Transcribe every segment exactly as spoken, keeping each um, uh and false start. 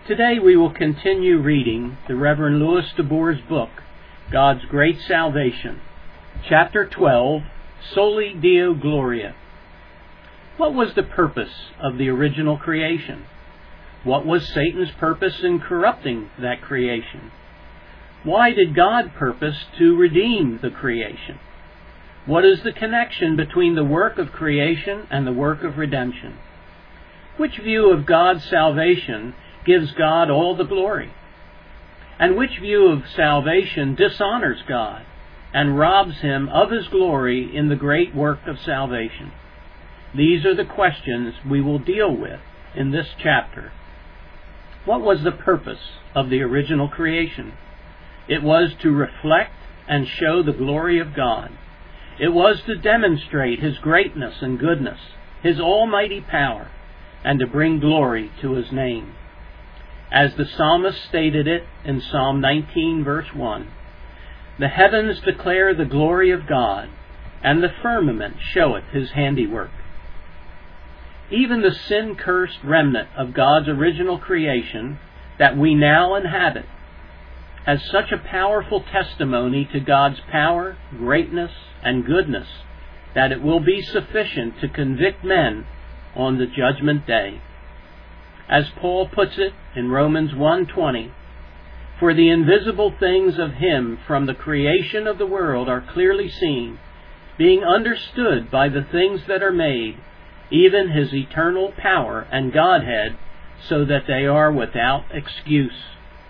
Today we will continue reading the Reverend Louis DeBoer's book, God's Great Salvation, Chapter twelve, Soli Deo Gloria. What was the purpose of the original creation? What was Satan's purpose in corrupting that creation? Why did God purpose to redeem the creation? What is the connection between the work of creation and the work of redemption? Which view of God's salvation gives God all the glory? And which view of salvation dishonors God and robs Him of His glory in the great work of salvation? These are the questions we will deal with in this chapter. What was the purpose of the original creation? It was to reflect and show the glory of God. It was to demonstrate His greatness and goodness, His almighty power, and to bring glory to His name. As the psalmist stated it in Psalm nineteen, verse one, "The heavens declare the glory of God, and the firmament showeth His handiwork." Even the sin-cursed remnant of God's original creation that we now inhabit has such a powerful testimony to God's power, greatness, and goodness that it will be sufficient to convict men on the judgment day. As Paul puts it in Romans one twenty, "For the invisible things of Him from the creation of the world are clearly seen, being understood by the things that are made, even His eternal power and Godhead, so that they are without excuse."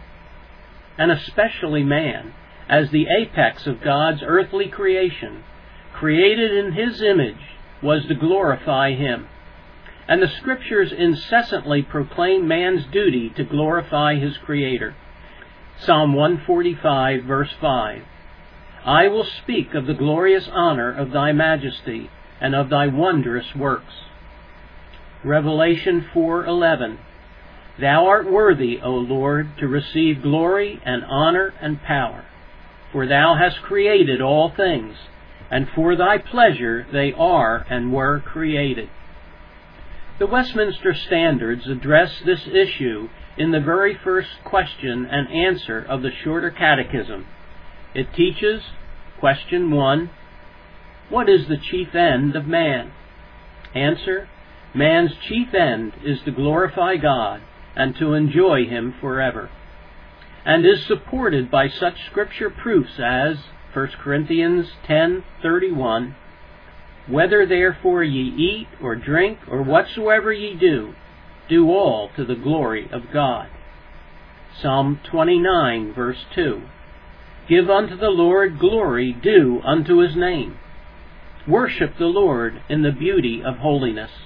And especially man, as the apex of God's earthly creation, created in His image, was to glorify Him. And the Scriptures incessantly proclaim man's duty to glorify his Creator. Psalm one forty-five, verse five, "I will speak of the glorious honor of Thy majesty and of Thy wondrous works." Revelation four eleven, "Thou art worthy, O Lord, to receive glory and honor and power, for Thou hast created all things, and for Thy pleasure they are and were created." The Westminster Standards address this issue in the very first question and answer of the Shorter Catechism. It teaches, question one, "What is the chief end of man?" Answer, "Man's chief end is to glorify God and to enjoy Him forever," and is supported by such Scripture proofs as First Corinthians ten thirty-one, "Whether therefore ye eat or drink or whatsoever ye do, do all to the glory of God." Psalm twenty-nine, verse two, "Give unto the Lord glory due unto His name. Worship the Lord in the beauty of holiness."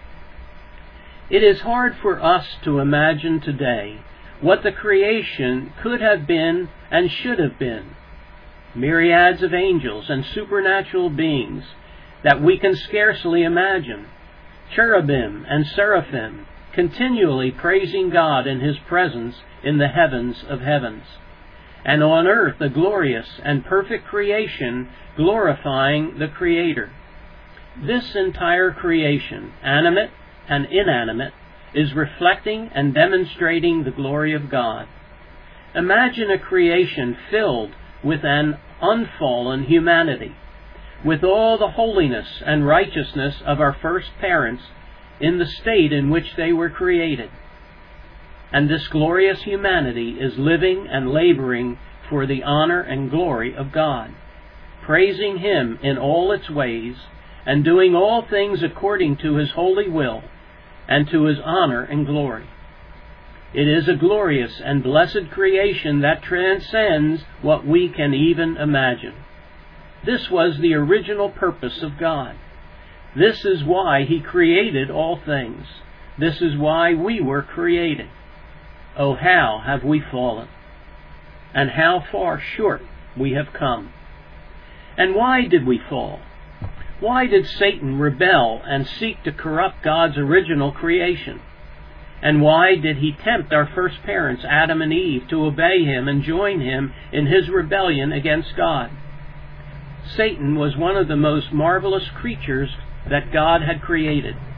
It is hard for us to imagine today what the creation could have been and should have been. Myriads of angels and supernatural beings that we can scarcely imagine, cherubim and seraphim, continually praising God in His presence in the heavens of heavens, and on earth a glorious and perfect creation glorifying the Creator. This entire creation, animate and inanimate, is reflecting and demonstrating the glory of God. Imagine a creation filled with an unfallen humanity, with all the holiness and righteousness of our first parents in the state in which they were created. And this glorious humanity is living and laboring for the honor and glory of God, praising Him in all its ways, and doing all things according to His holy will, and to His honor and glory. It is a glorious and blessed creation that transcends what we can even imagine. This was the original purpose of God. This is why He created all things. This is why we were created. Oh, how have we fallen, and how far short we have come. And why did we fall? Why did Satan rebel and seek to corrupt God's original creation? And why did he tempt our first parents, Adam and Eve, to obey him and join him in his rebellion against God? Satan was one of the most marvelous creatures that God had created.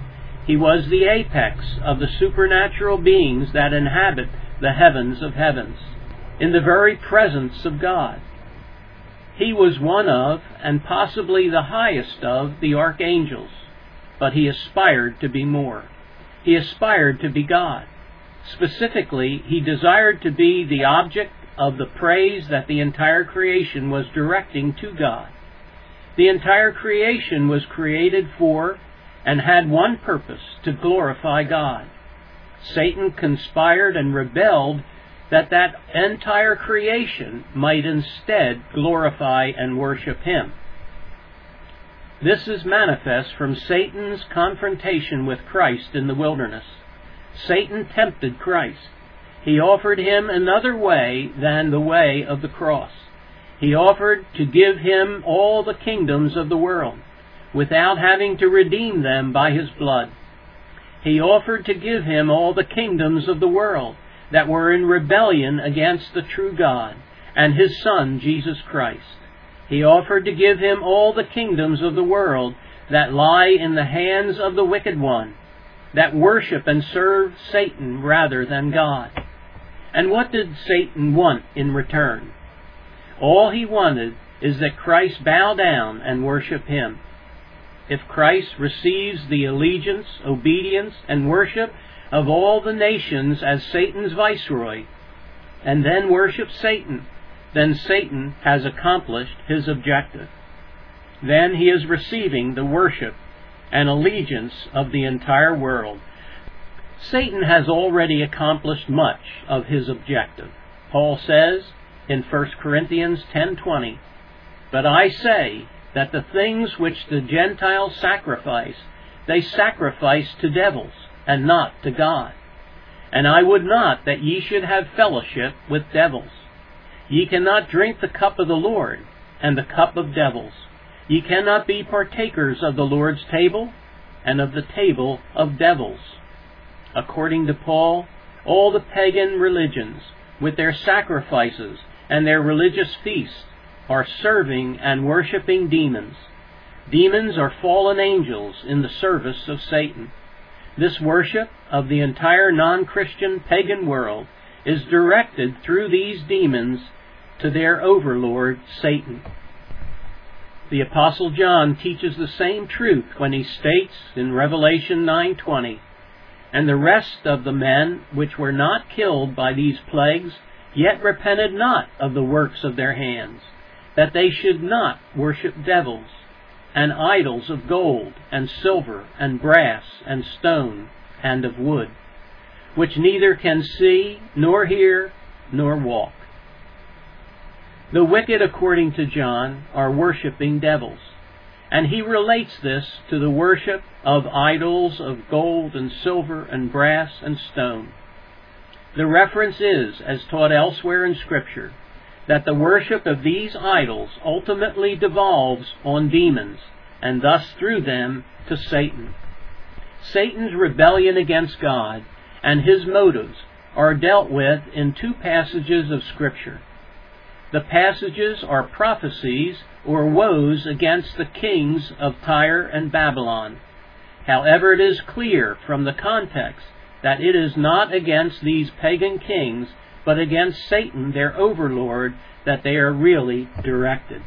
He was the apex of the supernatural beings that inhabit the heavens of heavens, in the very presence of God. He was one of, and possibly the highest of, the archangels, but he aspired to be more. He aspired to be God. Specifically, he desired to be the object of the praise that the entire creation was directing to God. The entire creation was created for and had one purpose, to glorify God. Satan conspired and rebelled that that entire creation might instead glorify and worship him. This is manifest from Satan's confrontation with Christ in the wilderness. Satan tempted Christ. He offered him another way than the way of the cross. He offered to give him all the kingdoms of the world, without having to redeem them by his blood. He offered to give him all the kingdoms of the world that were in rebellion against the true God and his Son, Jesus Christ. He offered to give him all the kingdoms of the world that lie in the hands of the wicked one, that worship and serve Satan rather than God. And what did Satan want in return? All he wanted is that Christ bow down and worship him. If Christ receives the allegiance, obedience, and worship of all the nations as Satan's viceroy, and then worships Satan, then Satan has accomplished his objective. Then he is receiving the worship and allegiance of the entire world. Satan has already accomplished much of his objective. Paul says in First Corinthians ten twenty, "But I say that the things which the Gentiles sacrifice, they sacrifice to devils, and not to God. And I would not that ye should have fellowship with devils. Ye cannot drink the cup of the Lord, and the cup of devils. Ye cannot be partakers of the Lord's table, and of the table of devils." According to Paul, all the pagan religions, with their sacrifices and their religious feasts, are serving and worshiping demons. Demons are fallen angels in the service of Satan. This worship of the entire non-Christian pagan world is directed through these demons to their overlord, Satan. The Apostle John teaches the same truth when he states in Revelation nine twenty, "And the rest of the men which were not killed by these plagues yet repented not of the works of their hands, that they should not worship devils, and idols of gold, and silver, and brass, and stone, and of wood, which neither can see, nor hear, nor walk." The wicked, according to John, are worshipping devils, and he relates this to the worship of idols of gold, and silver, and brass, and stone. The reference is, as taught elsewhere in Scripture, that the worship of these idols ultimately devolves on demons, and thus through them to Satan. Satan's rebellion against God and his motives are dealt with in two passages of Scripture. The passages are prophecies or woes against the kings of Tyre and Babylon. However, it is clear from the context that it is not against these pagan kings, but against Satan, their overlord, that they are really directed.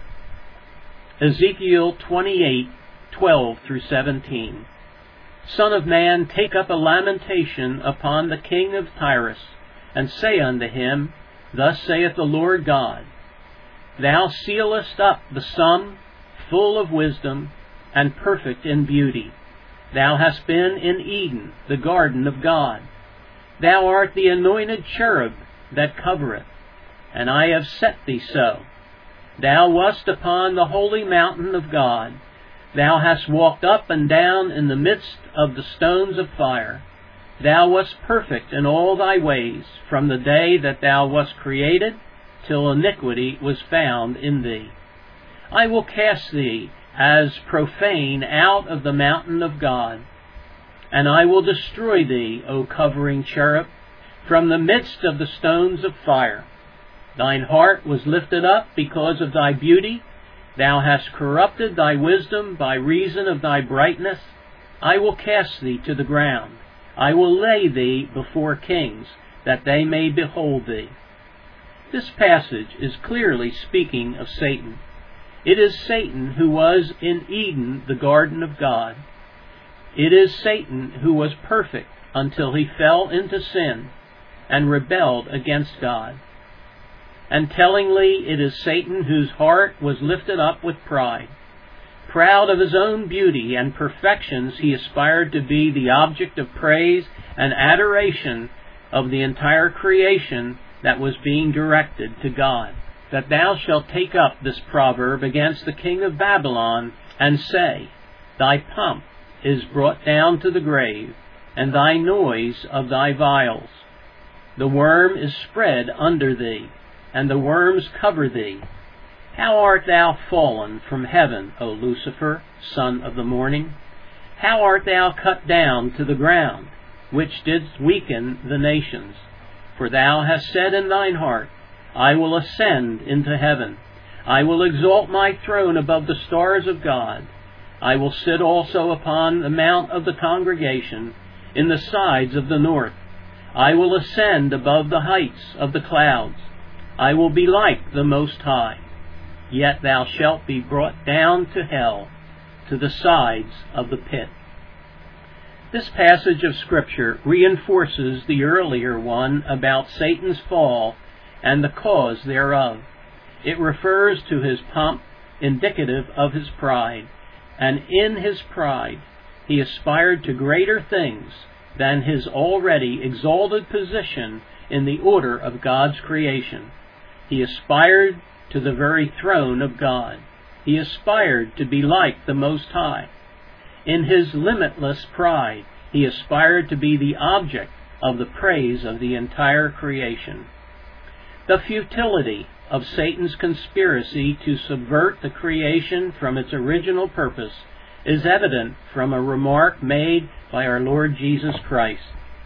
Ezekiel twenty-eight twelve through seventeen. "Son of man, take up a lamentation upon the king of Tyrus, and say unto him, Thus saith the Lord God, Thou sealest up the sum, full of wisdom, and perfect in beauty. Thou hast been in Eden, the garden of God. Thou art the anointed cherub that covereth, and I have set thee so. Thou wast upon the holy mountain of God. Thou hast walked up and down in the midst of the stones of fire. Thou wast perfect in all thy ways, from the day that thou wast created, till iniquity was found in thee. I will cast thee as profane out of the mountain of God, and I will destroy thee, O covering cherub, from the midst of the stones of fire. Thine heart was lifted up because of thy beauty. Thou hast corrupted thy wisdom by reason of thy brightness. I will cast thee to the ground. I will lay thee before kings, that they may behold thee. This passage is clearly speaking of Satan. It is Satan who was in Eden, the garden of God. It is Satan who was perfect until he fell into sin and rebelled against God. And tellingly, it is Satan whose heart was lifted up with pride. Proud of his own beauty and perfections, he aspired to be the object of praise and adoration of the entire creation that was being directed to God. That thou shalt take up this proverb against the king of Babylon, and say, Thy pomp is brought down to the grave, and thy noise of thy vials. The worm is spread under thee, and the worms cover thee. How art thou fallen from heaven, O Lucifer, son of the morning? How art thou cut down to the ground, which didst weaken the nations? For thou hast said in thine heart, I will ascend into heaven. I will exalt my throne above the stars of God. I will sit also upon the mount of the congregation, in the sides of the north. I will ascend above the heights of the clouds. I will be like the Most High. Yet thou shalt be brought down to hell, to the sides of the pit. This passage of Scripture reinforces the earlier one about Satan's fall and the cause thereof. It refers to his pomp, indicative of his pride, and in his pride he aspired to greater things than his already exalted position in the order of God's creation. He aspired to the very throne of God. He aspired to be like the Most High. In his limitless pride, he aspired to be the object of the praise of the entire creation. The futility of Satan's conspiracy to subvert the creation from its original purpose is evident from a remark made by our Lord Jesus Christ.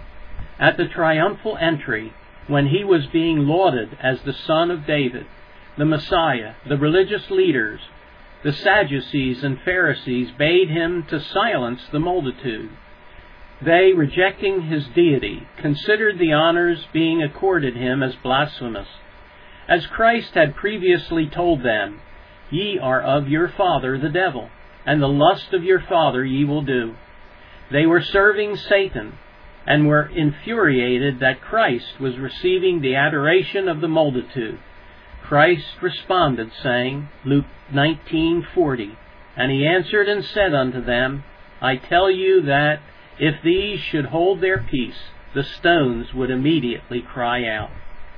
At the triumphal entry, when he was being lauded as the Son of David, the Messiah, the religious leaders, the Sadducees and Pharisees bade him to silence the multitude. They, rejecting his deity, considered the honors being accorded him as blasphemous. As Christ had previously told them, Ye are of your father the devil, and the lust of your father ye will do. They were serving Satan, and were infuriated that Christ was receiving the adoration of the multitude. Christ responded, saying, Luke nineteen forty, And he answered and said unto them, I tell you that if these should hold their peace, the stones would immediately cry out.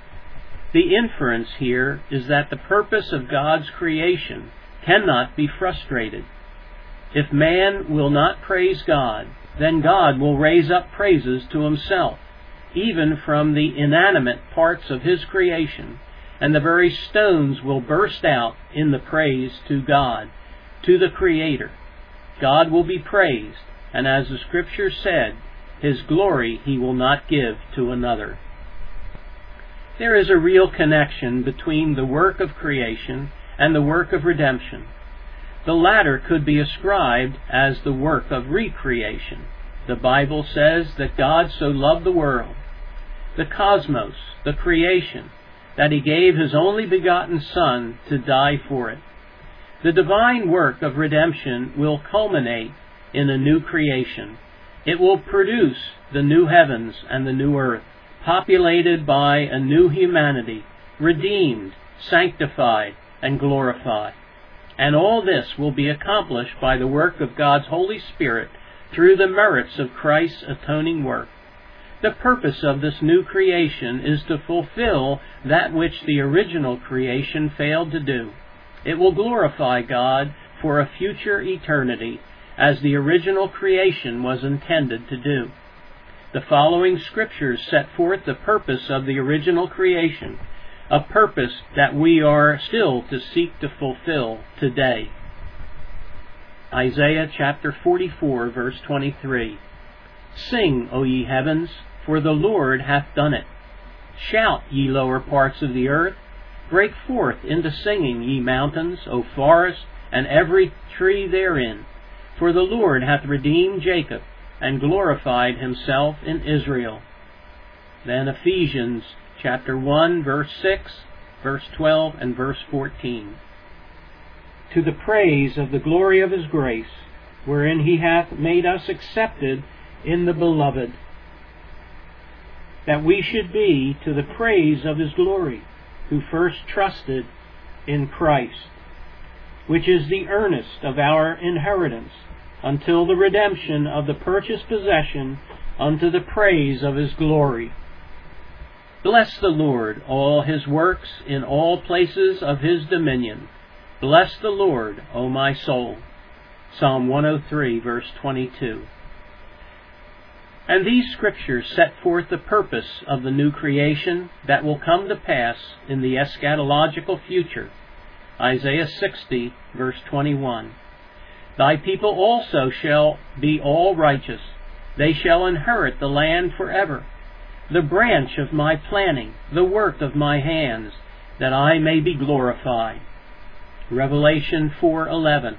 The inference here is that the purpose of God's creation cannot be frustrated. If man will not praise God, then God will raise up praises to himself, even from the inanimate parts of his creation, and the very stones will burst out in the praise to God, to the Creator. God will be praised, and as the Scripture said, His glory He will not give to another. There is a real connection between the work of creation and the work of redemption. The latter could be ascribed as the work of recreation. The Bible says that God so loved the world, the cosmos, the creation, that He gave His only begotten Son to die for it. The divine work of redemption will culminate in a new creation. It will produce the new heavens and the new earth, populated by a new humanity, redeemed, sanctified, and glorified. And all this will be accomplished by the work of God's Holy Spirit through the merits of Christ's atoning work. The purpose of this new creation is to fulfill that which the original creation failed to do. It will glorify God for a future eternity, as the original creation was intended to do. The following scriptures set forth the purpose of the original creation, a purpose that we are still to seek to fulfill today. Isaiah chapter forty-four, verse twenty-three. Sing, O ye heavens, for the Lord hath done it. Shout, ye lower parts of the earth. Break forth into singing, ye mountains, O forest, and every tree therein. For the Lord hath redeemed Jacob, and glorified himself in Israel. Then Ephesians chapter one, verse six, verse twelve, and verse fourteen. To the praise of the glory of his grace, wherein he hath made us accepted in the Beloved, that we should be to the praise of his glory, who first trusted in Christ, which is the earnest of our inheritance, until the redemption of the purchased possession, unto the praise of his glory. Bless the Lord, all his works, in all places of his dominion. Bless the Lord, O my soul. Psalm one oh three, verse twenty-two. And these scriptures set forth the purpose of the new creation that will come to pass in the eschatological future. Isaiah sixty, verse twenty-one. Thy people also shall be all righteous. They shall inherit the land forever. The branch of my planting, the work of my hands, that I may be glorified. Revelation four eleven.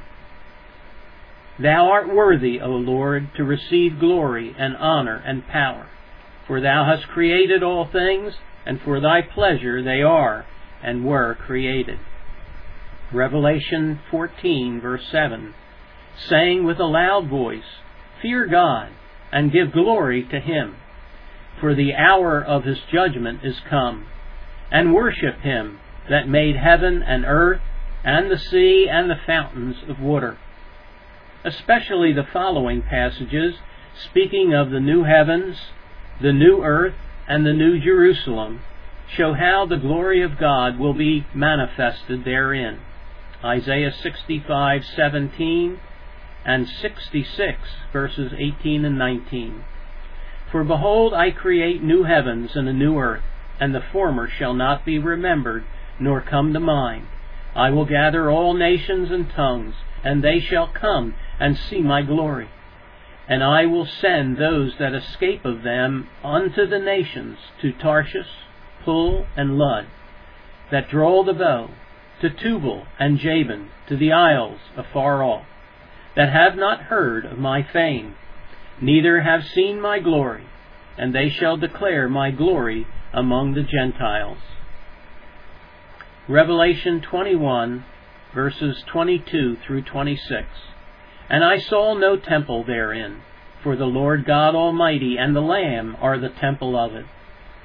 Thou art worthy, O Lord, to receive glory and honor and power. For thou hast created all things, and for thy pleasure they are and were created. Revelation fourteen, verse seven. Saying with a loud voice, Fear God, and give glory to him. For the hour of his judgment is come. And worship him that made heaven and earth, and the sea, and the fountains of water. Especially the following passages, speaking of the new heavens, the new earth, and the new Jerusalem, show how the glory of God will be manifested therein. Isaiah sixty-five, seventeen, and sixty-six, verses eighteen and nineteen. For behold, I create new heavens and a new earth, and the former shall not be remembered, nor come to mind. I will gather all nations and tongues, and they shall come and see my glory. And I will send those that escape of them unto the nations, to Tarshish, Pul, and Lud, that draw the bow, to Tubal and Jabin, to the isles afar off, that have not heard of my fame, neither have seen my glory, and they shall declare my glory among the Gentiles. Revelation twenty-one, verses twenty-two through twenty-six. And I saw no temple therein, for the Lord God Almighty and the Lamb are the temple of it.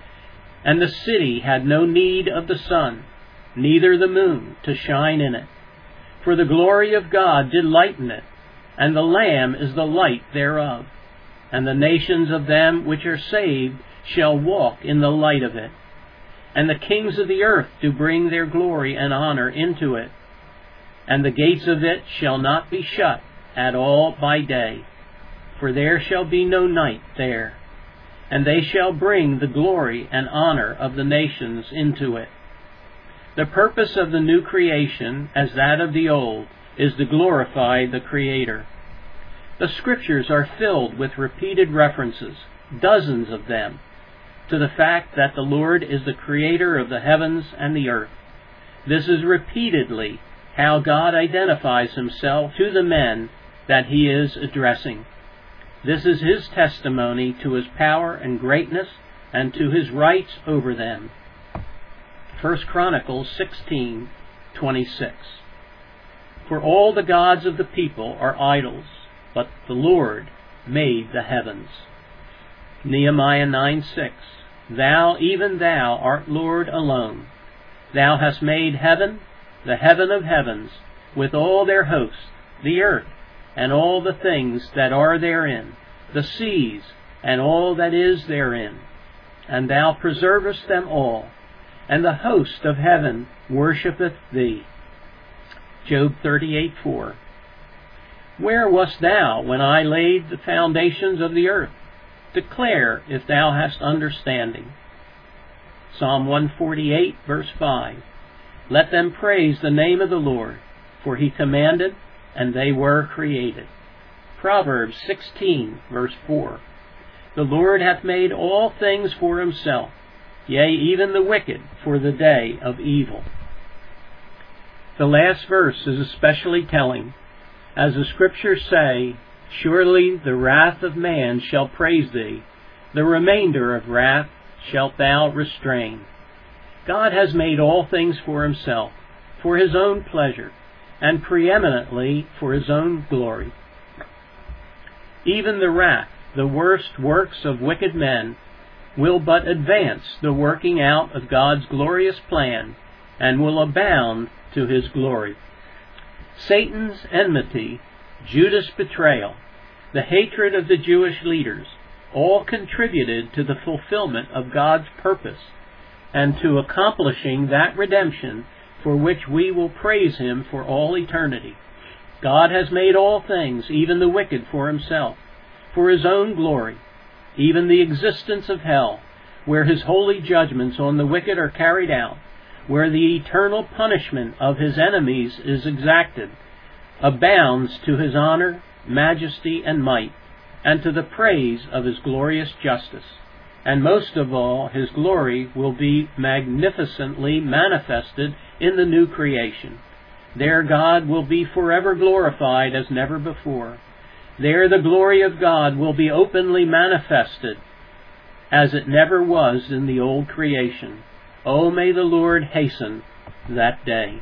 And the city had no need of the sun, neither the moon, to shine in it. For the glory of God did lighten it, and the Lamb is the light thereof. And the nations of them which are saved shall walk in the light of it. And the kings of the earth do bring their glory and honor into it. And the gates of it shall not be shut at all by day, for there shall be no night there. And they shall bring the glory and honor of the nations into it. The purpose of the new creation, as that of the old, is to glorify the Creator. The Scriptures are filled with repeated references, dozens of them, to the fact that the Lord is the Creator of the heavens and the earth. This is repeatedly how God identifies himself to the men that he is addressing. This is his testimony to his power and greatness and to his rights over them. First Chronicles sixteen, twenty-six. For all the gods of the people are idols, but the Lord made the heavens. Nehemiah nine, six. Thou, even thou, art Lord alone. Thou hast made heaven, the heaven of heavens, with all their hosts, the earth, and all the things that are therein, the seas, and all that is therein. And thou preservest them all, and the host of heaven worshippeth thee. Job thirty-eight, four. Where wast thou when I laid the foundations of the earth? Declare if thou hast understanding. Psalm one forty-eight, verse five. Let them praise the name of the Lord, for he commanded, and they were created. Proverbs sixteen, verse four. The Lord hath made all things for himself, yea, even the wicked for the day of evil. The last verse is especially telling. As the Scriptures say, surely the wrath of man shall praise thee, the remainder of wrath shalt thou restrain. God has made all things for himself, for his own pleasure, and preeminently for his own glory. Even the wrath, the worst works of wicked men, will but advance the working out of God's glorious plan, and will abound to his glory. Satan's enmity, Judas' betrayal, the hatred of the Jewish leaders, all contributed to the fulfillment of God's purpose, and to accomplishing that redemption for which we will praise him for all eternity. God has made all things, even the wicked, for himself, for his own glory, even the existence of hell, where his holy judgments on the wicked are carried out, where the eternal punishment of his enemies is exacted, abounds to his honor, majesty, and might, and to the praise of his glorious justice. And most of all, his glory will be magnificently manifested in the new creation. There God will be forever glorified as never before. There the glory of God will be openly manifested as it never was in the old creation. Oh, may the Lord hasten that day.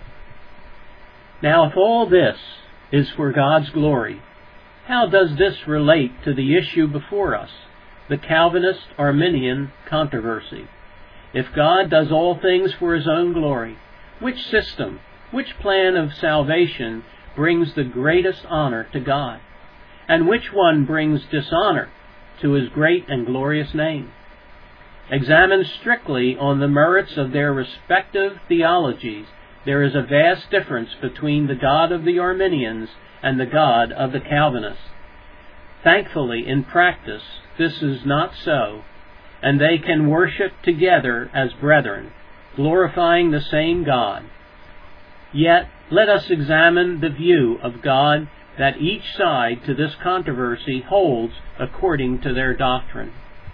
Now, if all this is for God's glory, how does this relate to the issue before us, the Calvinist-Arminian controversy? If God does all things for his own glory, which system, which plan of salvation brings the greatest honor to God? And which one brings dishonor to his great and glorious name? Examined strictly on the merits of their respective theologies, there is a vast difference between the God of the Arminians and the God of the Calvinists. Thankfully, in practice, this is not so, and they can worship together as brethren, glorifying the same God. Yet, let us examine the view of God that each side to this controversy holds according to their doctrine.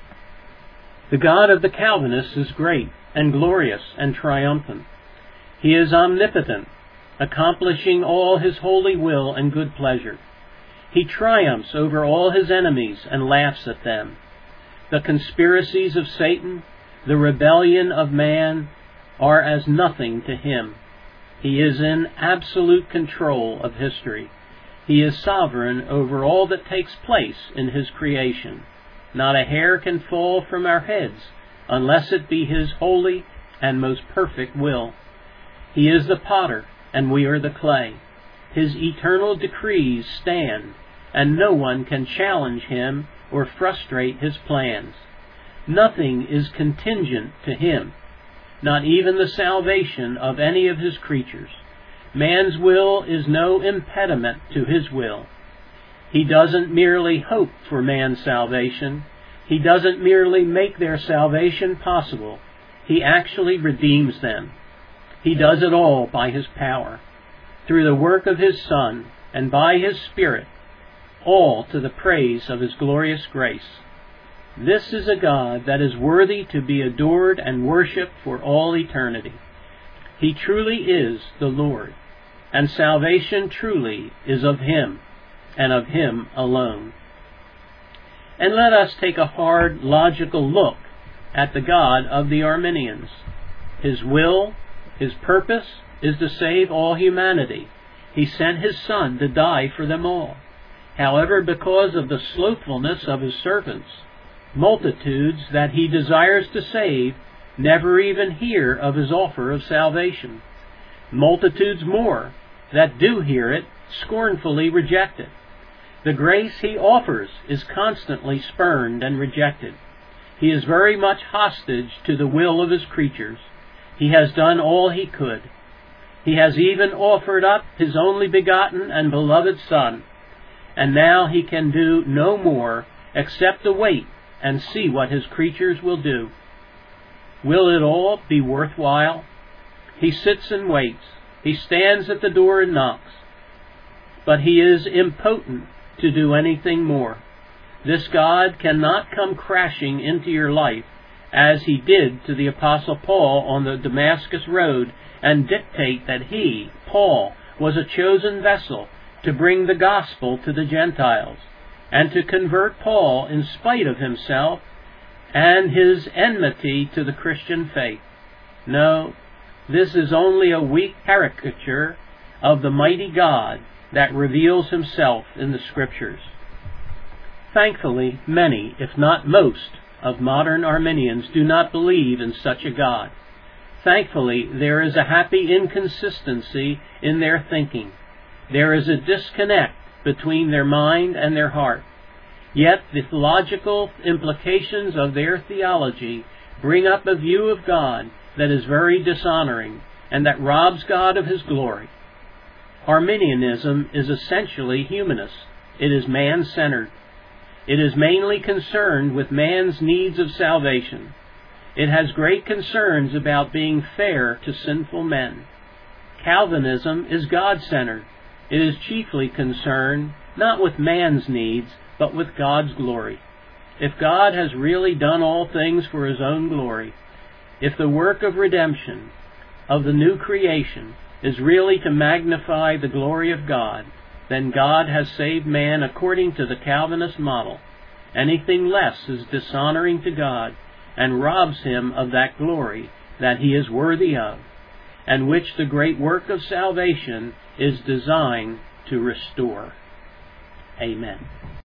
The God of the Calvinists is great and glorious and triumphant. He is omnipotent, accomplishing all his holy will and good pleasure. He triumphs over all his enemies and laughs at them. The conspiracies of Satan, the rebellion of man, are as nothing to him. He is in absolute control of history. He is sovereign over all that takes place in his creation. Not a hair can fall from our heads unless it be his holy and most perfect will. He is the potter, and we are the clay. His eternal decrees stand, and no one can challenge him or frustrate his plans. Nothing is contingent to him, not even the salvation of any of his creatures. Man's will is no impediment to his will. He doesn't merely hope for man's salvation. He doesn't merely make their salvation possible. He actually redeems them. He does it all by his power, through the work of his Son, and by his Spirit, all to the praise of his glorious grace. This is a God that is worthy to be adored and worshipped for all eternity. He truly is the Lord, and salvation truly is of him, and of him alone. And let us take a hard, logical look at the God of the Arminians. His will, his purpose, is to save all humanity. He sent his Son to die for them all. However, because of the slothfulness of his servants, multitudes that he desires to save never even hear of his offer of salvation. Multitudes more that do hear it scornfully reject it. The grace he offers is constantly spurned and rejected. He is very much hostage to the will of his creatures. He has done all he could. He has even offered up his only begotten and beloved Son, and now he can do no more except to wait and see what his creatures will do. Will it all be worthwhile? He sits and waits. He stands at the door and knocks. But he is impotent to do anything more. This God cannot come crashing into your life as he did to the Apostle Paul on the Damascus road and dictate that he, Paul, was a chosen vessel to bring the gospel to the Gentiles, and to convert Paul in spite of himself and his enmity to the Christian faith. No, this is only a weak caricature of the mighty God that reveals himself in the Scriptures. Thankfully, many, if not most, of modern Arminians do not believe in such a God. Thankfully, there is a happy inconsistency in their thinking. There is a disconnect between their mind and their heart. Yet the logical implications of their theology bring up a view of God that is very dishonoring and that robs God of his glory. Arminianism is essentially humanist. It is man-centered. It is mainly concerned with man's needs of salvation. It has great concerns about being fair to sinful men. Calvinism is God-centered. It is chiefly concerned not with man's needs, but with God's glory. If God has really done all things for his own glory, if the work of redemption, of the new creation, is really to magnify the glory of God, then God has saved man according to the Calvinist model. Anything less is dishonoring to God and robs him of that glory that he is worthy of, and which the great work of salvation is designed to restore. Amen.